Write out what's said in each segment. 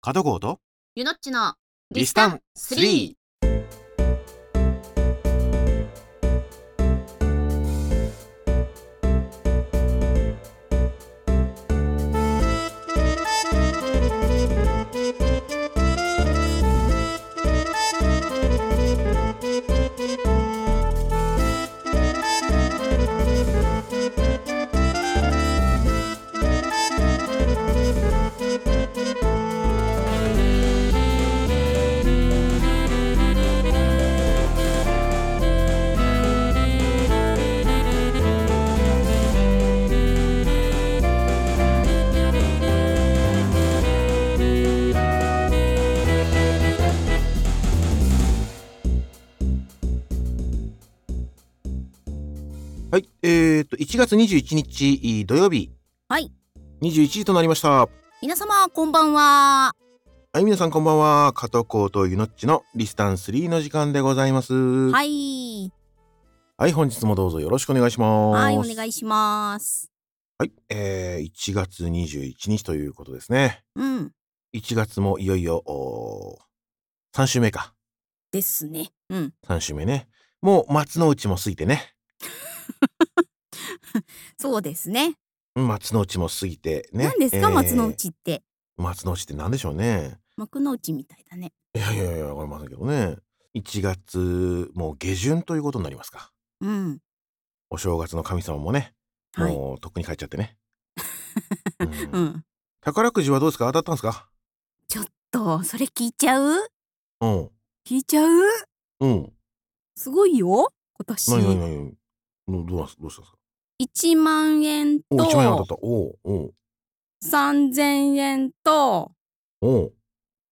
角郷とゆのっちのリスタン3。はい、1月21日土曜日、 はい、 21時となりました。 皆様こんばんは。 はい、皆さんこんばんは。角郷とゆのっちのリスタン3の時間でございます。 はい、 はい、本日もどうぞよろしくお願いします。 はい、お願いします。 はい、1月21日ということですね。 うん、 1月もいよいよ3週目か。 ですね。うん。 3週目ね。もう松の内も過ぎてね。 そうですね。 松の内も過ぎてね。 何ですか、松の内って。 松の内って何でしょうね。 幕の内みたいだね。 いやいやいや、わかりませんけどね。1月もう下旬ということになりますか。 うん。 お正月の神様もね、 はい。 もうとっくに帰っちゃってね。 うん。 宝くじはどうですか？当たったんですか？ ちょっとそれ聞いちゃう？ うん。 聞いちゃう？ うん。 すごいよ。今なになに年なに？どうしたんですか？ 1万円お、1万円当とたった。おう 3000円とおう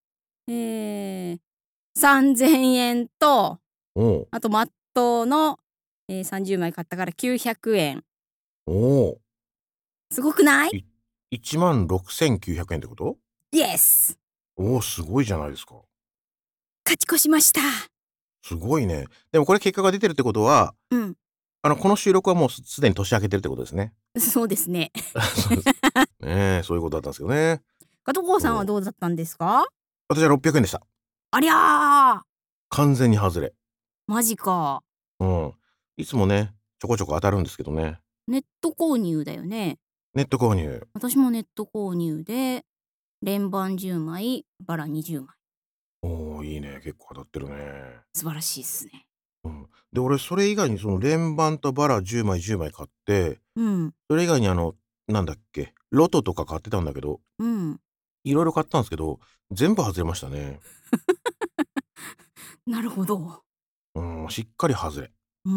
3000円とおうあとマットの、30枚買ったから900円。 おうすごくない？ 16,900円ってこと？ イエス！ おお、すごいじゃないですか。 勝ち越しました。 すごいね。でもこれ結果が出てるってことは、 うん。 この収録はもうすでに年明けてるってことですね。 そうですね。 そうです。ねえ、そういうことだったんですけどね。 加藤郷さんはそう。 どうだったんですか？ 私は600円でした。 ありゃー、 完全に外れ。 マジか。 うん。いつもね、ちょこちょこ当たるんですけどね。 ネット購入だよね。 ネット購入。 私もネット購入で、連番10枚、バラ20枚。 おお、いいね。結構当たってるね。 素晴らしいっすね。 うん。で、俺それ以外にその連番とバラ10枚10枚買って、 うん、 それ以外になんだっけ、ロトとか買ってたんだけど、 うん。 いろいろ買ったんですけど、全部外れましたね。 なるほど。 しっかり外れ。 うん。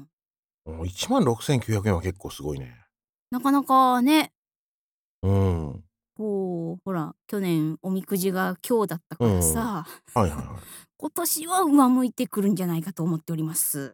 16,900円は結構すごいね。 なかなかね、 うん。 こう、ほら、去年おみくじが今日だったからうん。 さ、 はいはいはい。 今年は上向いてくるんじゃないかと思っております。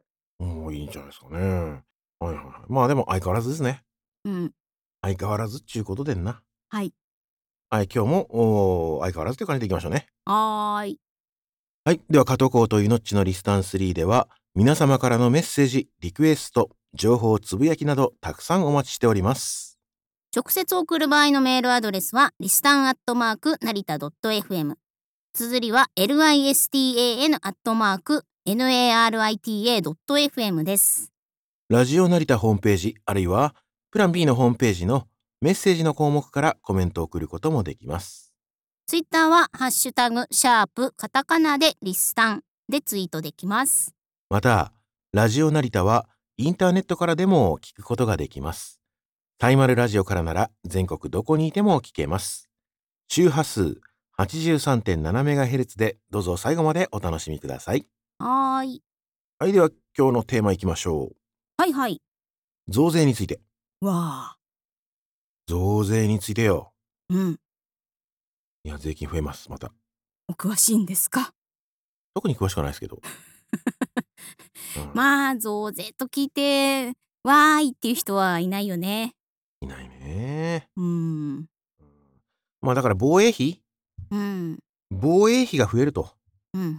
いいんじゃないですかね。はいはいはい。まあでも相変わらずですね。 うん。 相変わらずっちゅうことでんな。 はい。 はい、今日も、相変わらずという感じでいきましょうね。 はーい。 はい。では、加藤コーとゆのっちのリスタン3では、皆様からのメッセージ、リクエスト、情報つぶやきなど、たくさんお待ちしております。 直接送る場合のメールアドレスは、リスタンアットマーク成田 .fm。綴りは、listan アットマーク narita.fm です。 ラジオ成田ホームページ、あるいは、プラン B のホームページのメッセージの項目からコメントを送ることもできます。 ツイッターは、ハッシュタグ、シャープ、カタカナでリスタンでツイートできます。 また、ラジオ成田は、インターネットからでも聞くことができます。タイマルラジオからなら全国どこにいても聞けます。周波数 83.7MHz でどうぞ最後までお楽しみください。 はーい。 はい、では今日のテーマいきましょう。 はいはい。 増税について。 わ増税についてよ。 ー。うん。 いや、税金増えます、また。 お詳しいんですか？ 特に詳しくはないですけど。うん、 まあ、増税と聞いて、わーいっていう人はいないよね。 いないね。 うーん。 うん、まあだから防衛費うん。 防衛費が増えると。 うん、うん、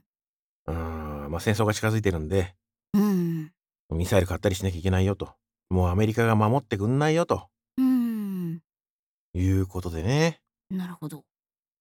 まあ戦争が近づいてるんで、 うん。うん。 ミサイル買ったりしなきゃいけないよと。もうアメリカが守ってくんないよと。 うーん。 いうことでね。 なるほど。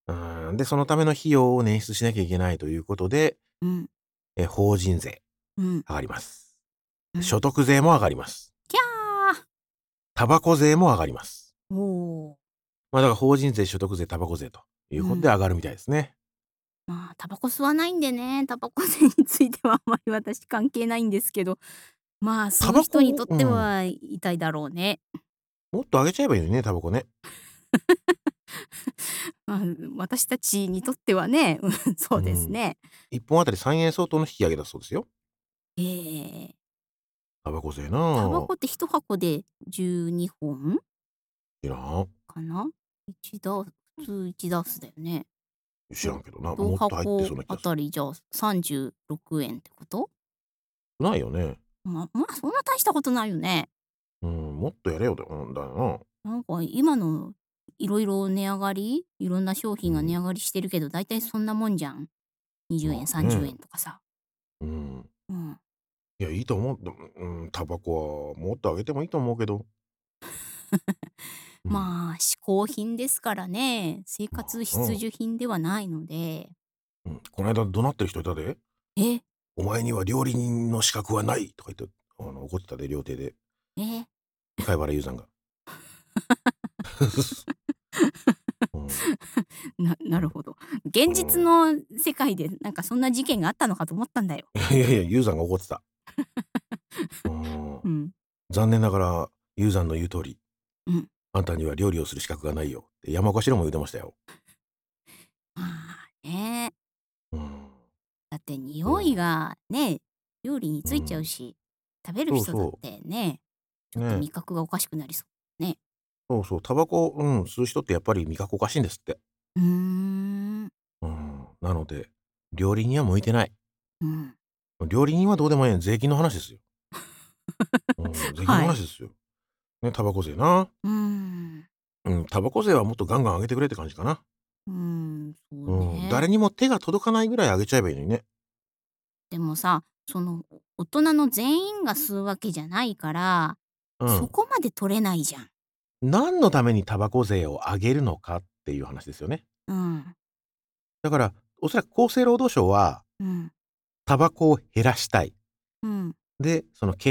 で、そのための費用を捻出しなきゃいけないということで、 うん。 法人税うん。 上がります。 うん。 所得税も上がります。 キャー。 タバコ税も上がります。 おお。 だから法人税、所得税、タバコ税ということでうん。 上がるみたいですね。 まあ、タバコ吸わないんでね、タバコ税についてはあんまり私関係ないんですけど、まあ、吸うタバ人にとっコては痛いだろうね。 もっと上げちゃえばいいのにね、タバコね。 まあ、私たちにとってはね、そうですうん。 ね。 1本あたり3円相当の引き上げだそうですよ。 ええ。 タバコ税タバなあ。 コって1箱で12本知らん。 かな？1ダ普通1ダースだよね。 知らんけどな。 1 もっと入ってそ箱あうな気がする。 たりじゃあ36円ってこと？ ないよね。 まあ、そんな大したことないよね。 うん、もっとやれよだよなんか今のいろいろ値上がり、いろんな商な。 品が値上がりしてるけど、だいたいそんなもんじゃん。20円、30 まあね。 円とかさ。 うん。 うん。 いや、いいと思う。タバコはもっと上げてもいいと思うけど。うん。 まあ、嗜好品ですからね。生ま活あな。 必需品ではないので。 うん。この間怒鳴ってる人いたで。 え、 お前には料理人の資格はないとか言って、怒ってたで、料亭で。 え。 貝原雄山が。うん。 なるほど。現実うん。 の世界でなんかそんな事件があったのかと思ったんだよ。 いやいや、雄山が怒ってた。うん。 うん。 残念ながら、雄山の言う通り、 うん。 あんたには料理をする資格がないよって山岡士郎も言ってましたよ。 まあね。 うん。 だって匂いそがね、料理にう。うついちゃうん。 し、食べる人だっそうそてね、ちう。 ょっとね。 味覚がおかしくなりそうね。 そうそう。タバコ、吸う人ってやっぱり味覚おかしいんですって。 うーん。 うん。なので、料理人は向いてない。 うん。 料理人はどうでもいい。税金の話ですよ。税金のはい。 話ですよ。ね、タバコ税な。 うーん。 タバコ税はもっとガンガン上げてくれって感じかな。 そうね。 誰にも手が届かないぐらい上げちゃえばいいのにね。 でもさ、大人の全員が吸うわけじゃないから、そうん。 こまで取れないじゃん。 何のためにタバコ税を上げるのかっていう話ですよね。 うん。 だから、おそらく厚生労働省は、 うん。 タバコを減らしたい。 うん。 で、その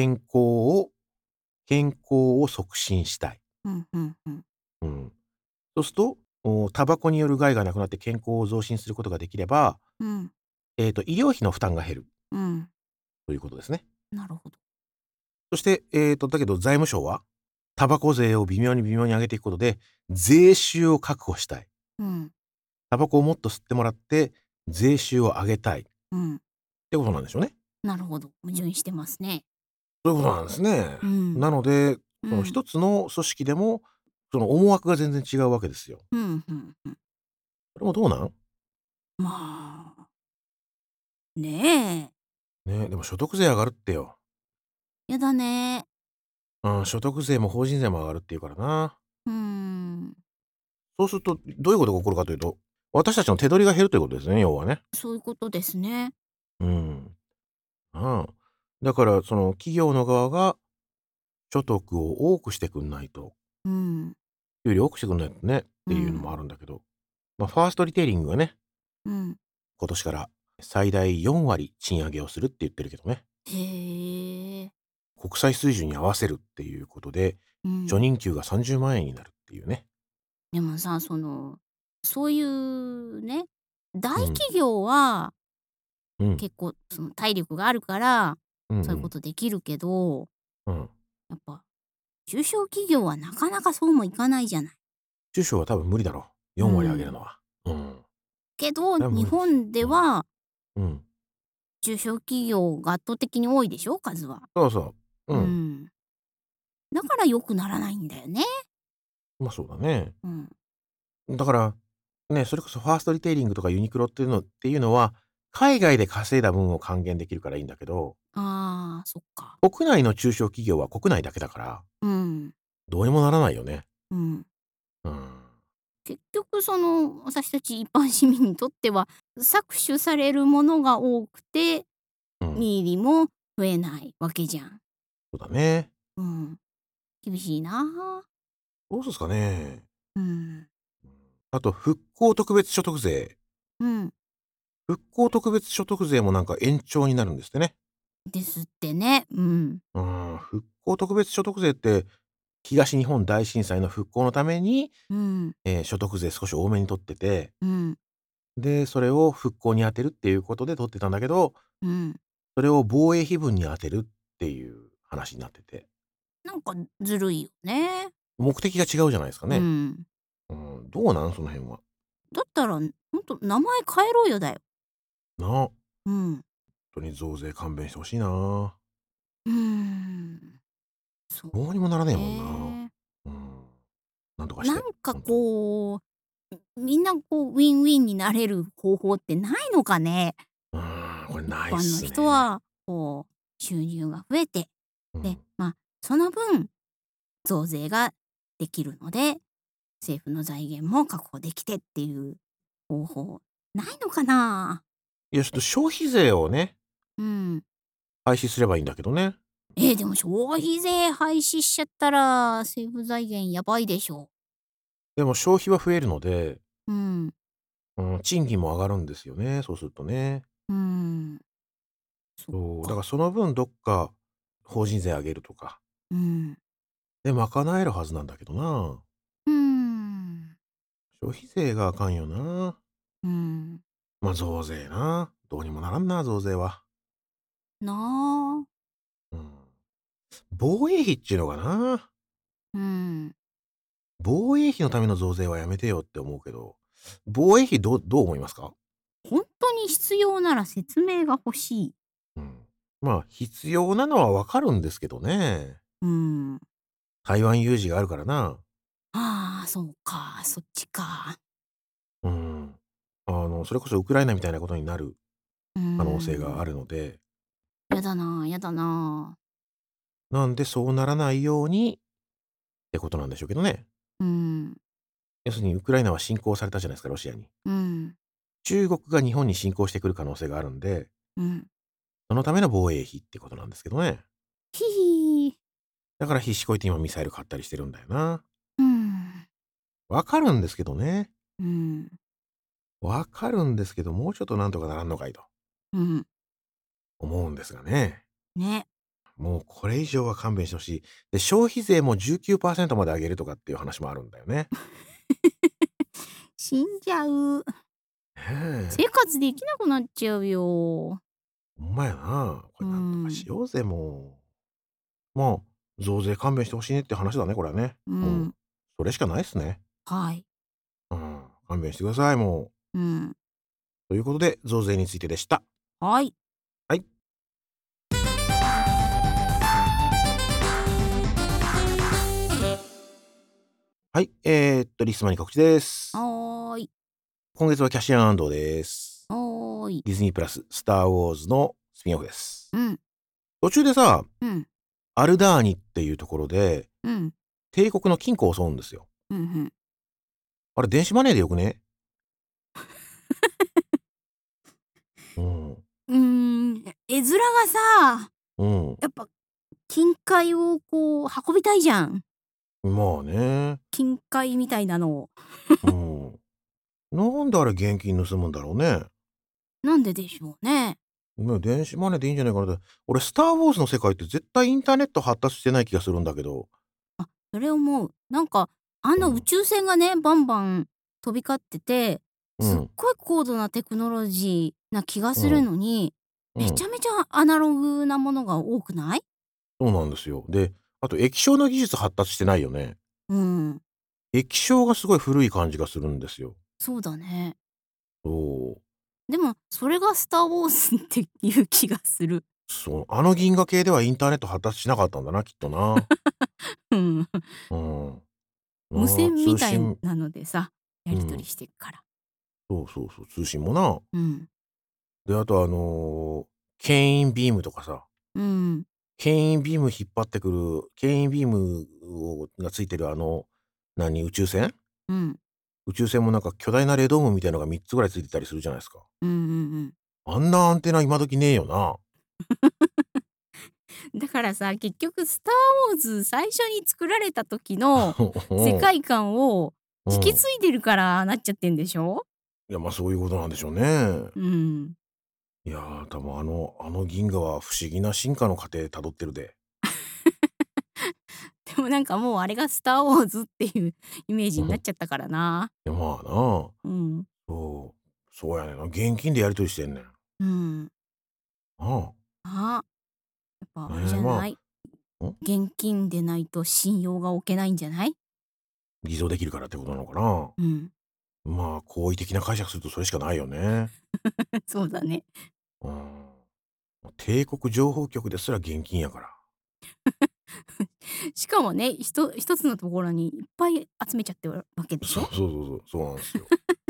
健康を促進したい。 うん、うんうん。 うん。そうすると、タバコによる害がなくなって健康を増進することができれば、 うん。 医療費の負担が減るうん。 ということですね。 なるほど。 そして、だけど財務省は、タバコ税を微妙に上げていくことで、税収を確保したい。 うん。 タバコをもっと吸ってもらって、税収を上げたいっうん。 てことなんでしょうね。 なるほど。矛盾してますね。 そういうことなんですね。 うん。 なので、そのうん。 一つの組織でも、その思惑が全然違うわけですよ。 うん、うんうん。 これもどうなん？ まあ、ねえ。 ね、でも所得税上がるってよ。 やだね。 所得税も法人税も上がるっていうからな。 うーん。 そうすると、どういうことが起こるかというと、私たちの手取りが減るということですね、要はね。 そういうことですね。 うん。ああ。だから、その企業の側が所得を多くしてくんないと、 うん。 給料多くしてくんないとねっていうのうん。 もあるんだけど、ファーストリテイリングがね、 うん。 今年から最大4割賃上げをするって言ってるけどね。 へえ。 国際水準に合わせるっていうことで、初うん。 任給が30万円になるっていうね。 でもさ、そういうね、大うん。 企業はうん。 結構体力があるから、そういうこうんうん。 とできるけど、 うん。 やっぱ中小企業はなかなかそうもいかないじゃない。 中小は多分無理だろう。 う 4割上げるん。 のは。うん。 けど、 それは無理です。 日本でうん。 はうん。 中小企業が圧倒的に多いでしょ、数は。 そうそう。 ううん。 ん。だから良くならないんだよね。 そうだね。 うん。 だから、ね、それこそファーストリテイリングとかユニクロっていうのは、海外で稼いだ分を還元できるからいいんだけど、 ああ、そっか。 国内の中小企業は国内だけだから、 うん。 どうにもならないよね。 うん。 うん。 結局私たち一般市民にとっては、搾取されるものが多くて、 うん。 実入りも増えないわけじゃん。 そうだね。 うん。厳しいな。 どうすっすかね。 うん。 あと復興特別所得税。 うん。 復興特別所得税もなんか延長になるんですってね。 ですってね。うん。 復興特別所得税って東日本大震災の復興のために、 うん。 所得税少し多めに取ってて、 うん。 で、それを復興に充てるっていうことで取ってたんだけど、 うん。 それを防衛費分に充てるっていう話になってて、 なんかずるいよね。 目的が違うじゃないですかね。 うん。 どうなんその辺は。 だったら、ほんと名前変えろよだよ。 な、本うん。 当に増税勘弁してほしいな。 うーん。そうどうにもならねえもんな。 ね。 うん。なんとかして、 なんか本当に。 こう、みんなこうウィンウィンになれる方法ってないのかね？ これ一ないっ般のすね。 人はこう収入が増えて、で、 うん。 その分増税ができるので、政府の財源も確保できてっていう方法ないのかな？ いや、ちょっと消費税をね、 うん。 廃止すればいいんだけどね。 でも消費税廃止しちゃったら、政府財源やばいでしょ。 でも消費は増えるので、 うん。 賃金も上がるんですよね、そうするとね。 うーん。そっそう、だからか。 その分どっか法人税上げるとか、 うん。 で賄えるはずなんだけどな。 うーん。 消費税があかんよな。 うん。 増税な。どうにもならんな、増税は。 なあ。 うん。防衛費っちゅうのかな。 うん。 防衛費のための増税はやめてよって思うけど、防衛費どう思いますか？ ほんとに必要なら説明が欲しい。 うん。必要なのはわかるんですけどね。 うん。 台湾有事があるからな。 ああ、そうか、そっちか。 うん。それこそウクライナみたいなことになるうー可能性があん。 るので、 やだな、やだな。 なんでそうならないようにってことなんでしょうけどね。 うん。 要するにウクライナは侵攻されたじゃないですか、ロシアに。 うん。 中国が日本に侵攻してくる可能性があるんで、 うん。 そのための防衛費ってことなんですけどね。 ひひ。 だから必死こいて今ミサイル買ったりしてるんだよな。 うん。 わかるんですけどね。 うん。 わかるんですけど、もうちょっとなんとかならんのかいとうん。 思うんですがね。 ね。 もうこれ以上は勘弁してほしい。で、消費税も19%まで上げるとかっていう話もあるんだよね。 死んじゃう。 ねえ。 生活できなくなっちゃうよ。 ほんまやな。こうれなんとかしん。 ようぜ、もう。増税勘弁してほしいねって話だね、これはね。もう、 うん。 それしかないっすね。 はい。 勘弁してください、もう。 うん。 ということで、増税についてでした。 はい。 はい。はい。リスマに告知です。 はーい。 今月はキャシーアンドです。 はーい。 ディズニープラス、スター・ウォーズのスピンオフです。 うん。 途中でさ、 うん。 アルダーニっていうところで、 うん。 帝国の金庫を襲うんですよ。 うん、うん。 あれ、電子マネーでよくね？うん。 絵面がさ、 うん。 やっぱ金塊をこう運びたいじゃん。 まあね。 金塊みたいなのを。 うん。なんであれ現金盗むんだろうね。 なんででしょうね。 電子マネーでいいんじゃないかなって。俺、スター・ウォーズの世界って絶対インターネット発達してない気がするんだけど。 それ思う。なんか、宇うん。 宙船がね、バンバン飛び交ってて、すっうん。 ごい高度なテクノロジーな気がするうん。 のに、 うん。 めちゃめちゃアナログなものが多くない？ そうなんですよ。で、あと液晶の技術発達してないよね。 うん、 液晶がすごい古い感じがするんですよ。 そうだね。 そう。 でも、それがスター・ウォーズっていう気がする。 あの銀河系ではインターネット発達しなかったんだな、きっとな。 うん。 うん。 無線みたい通信、 なのでさ、やり取りうん。 してっから。 そうそうそう、通信もな。 うん。 で、あと牽引ビームとかさ、 うん。 牽引ビーム引っ張ってくる、牽引ビームがついてる宇宙船うん。 宇宙船もなんか巨大なレドームみたいのが3つぐらいついてたりするじゃないですか。 うんうんうん。 あんなアンテナ今時ねえよな。 だからさ、結局スター・ウォーズ最初に作られた時の世うん。 界観を引き継いでるからなっちゃってんでしょ。 いや、まあそういうことなんでしょうね。 うん。 いやー、多分あの銀河は不思議な進化の過程辿ってるで。 でもなんかもうあれがスター・ウォーズっていうイメージになっうん。 ちゃったからな。 いや、まあな。 うん。 そうやねんな。現金でやり取りしてんねん。 うん。 ああ、やっぱあ。 あれじゃない？ ん？ 現金でないと信用が置けないんじゃない？ 偽造できるからってことなのかな。 うん。 まあ、好意的な解釈するとそれしかないよね。 そうだね。 うん。帝国情報局ですら現金やから。 しかもね、一つのところにいっぱい集めちゃってるわけでしょ？ そうなんですよ。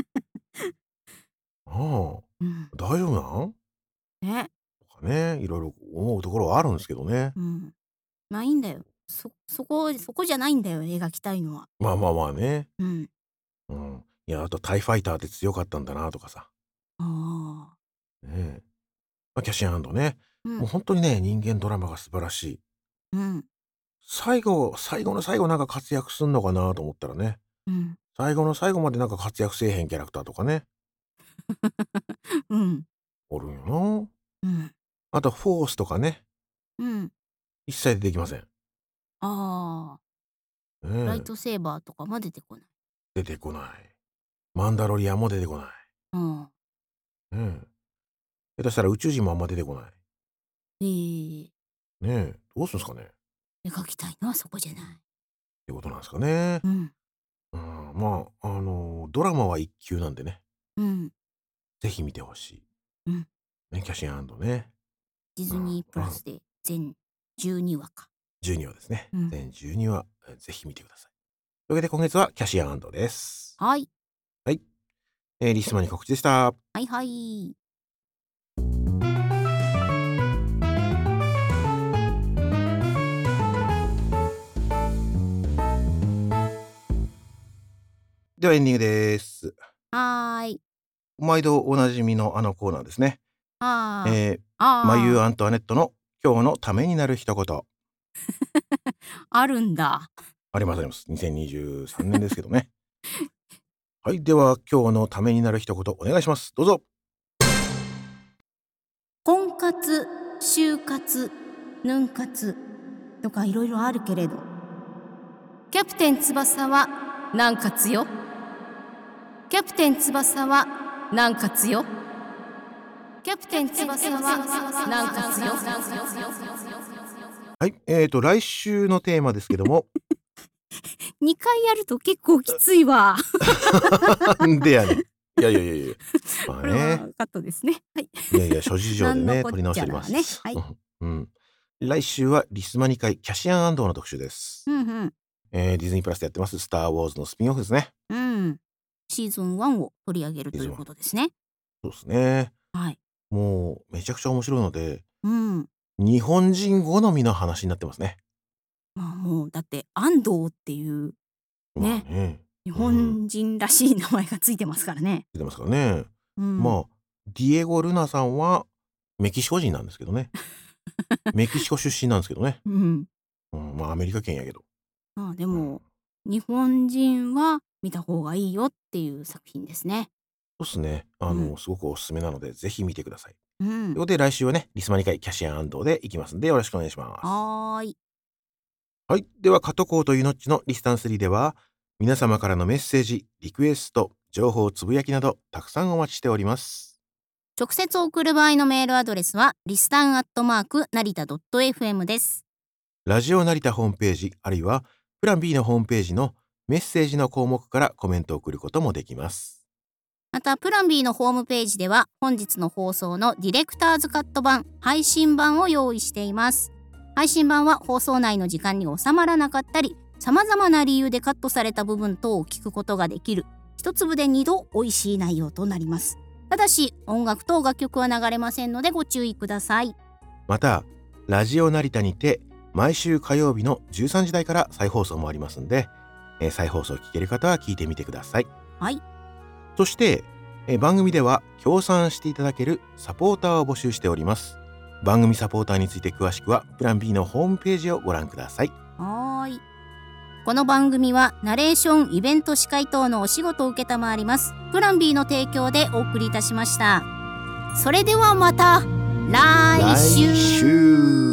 ああ、 うん。 大丈夫なん？ ね。 とかね、いろいろ思うところはあるんですけどね。 うん。まあいいんだよ。そこじゃないんだよ、描きたいのは。 まあまあまあね。 うん。 うん。いや、あとタイファイターって強かったんだなとかさ。 ああ。 ねえ。まあ、キャシーね。 うん。 もう本当にね、人間ドラマが素晴らしい。 うん。 最後の最後なんか活躍すんのかなと思ったらね、 うん。 最後の最後までなんか活躍せえへんキャラクターとかね、 うん。 おるんよな。 うん。 あとフォースとかね、 うん。 一切出てきません。 ああ。 ねライえ、 トセーバーとかも出てこない。 出てこない。マンダロリアンも出てこない。 うん。 ねえ。下手したら宇宙人もあんま出てこない。 ええ。 ねえ、どうすんすかね。っ描きたいのはそこじゃない。 てことなんですかね。 うん。 うん、まあ、ドラマは一級なんでね、 うん。 ぜひ見てほしい。 うん。 ね、キャシーね。 ディうん、 ズニープラスで全12話か。 12話ですね。 うん。 全12話、ぜひ見てください。というわけで今月はキャシーです。 はい。 はい。リスマに告知でした。 はいはい。 ではエンディングです。 はーい。 毎度おなじみのあのコーナーですね。 ああ。 マユー・ああ。 アントワネットの今日のためになる一言。 あるんだ。 ありますあります。2023年ですけどね。はい。では今日のためになる一言お願いします。どうぞ。 婚活、就活、ヌン活とかいろいろあるけれど、キャプテン翼は何活よ。キャプテン翼は何活よ。キャプテン翼は何活よ。 はい。来週のテーマですけども。 2回やると結構きついわ。 なんでやねん。いやいやいやいや。まあこれはね。 カットですね。はい。 いやいや、諸事情でね、 なんのこっ取り直しておりまちゃらね。 す。 はい。 うん。来週はリスマニ会キャシアンの特集です。 うんうん。 ディズニープラスでやってますスター・ウォーズのスピンオフですね。 うん。シーズン1を取り上げるということですね。 そうですね。 はい。 もうめちゃくちゃ面白いので、 うん。 日本人好みの話になってますね。 まあもうだって安藤っていうね、 まあね。 日うん。 本人らしい名前がついてますからね。 出てますからね。 うん。 まあ、ディエゴ・ルナさんはメキシコ人なんですけどね。メキシコ出身なんですけどね。 うん。 まあアメリカ圏やけど。 まあでうん。 も、日本人は見た方がいいよっていう作品ですね。 そうっすね。 うん。 すごくおすすめなので、ぜひ見てください。 うん。 ということで、来週はね、リスマニ会キャシアンで行きますんで、よろしくお願いします。 はーい。 はい。では、加藤コーというノッチのリスタン3では、皆様からのメッセージ、リクエスト、情報つぶやきなど、たくさんお待ちしております。 直接送る場合のメールアドレスは、リスタンアットマーク成田 .fm です。 ラジオ成田ホームページ、あるいは、プラン B のホームページのメッセージの項目からコメントを送ることもできます。 また、プラン B のホームページでは、本日の放送のディレクターズカット版、配信版を用意しています。配信版は放送内の時間に収まらなかったり、様々な理由でカットされた部分等を聞くことができる、一粒で2度美味しい内容となります。ただし、音楽等楽曲は流れませんのでご注意ください。 また、ラジオ成田にて、毎週火曜日の13時台から再放送もありますんで、再放送聞ける方は聞いてみてください。 はい。 そして、番組では協賛していただけるサポーターを募集しております。番組サポーターについて詳しくはプラン B のホームページをご覧ください。 はーい。 この番組はナレーション、イベント司会等のお仕事を受けたまわりますプラン B の提供でお送りいたしました。それではまた来週。